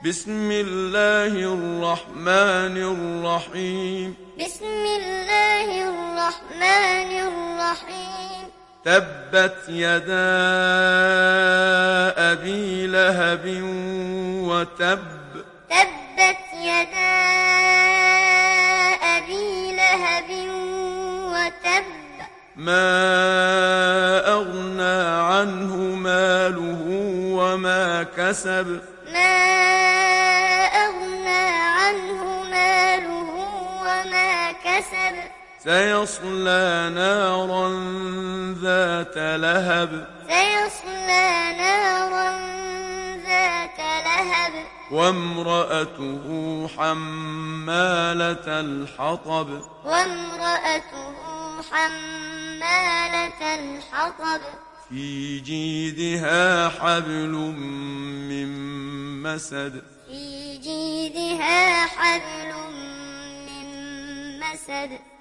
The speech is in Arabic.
بسم الله الرحمن الرحيم. بسم الله الرحمن الرحيم. تبت يدا أبي لهب وتب. تبت يدا أبي لهب وتب. ما أغنى عنه ماله وما كسب. ما أغنى عنه ماله وما كسب. سيصلى نارا ذات لهب. سيصلى نارا ذات لهب. وامرأته حمالة الحطب. وامرأته حمالة الحطب. في جيدها حبل من مسد. في جيدها حبل من مسد.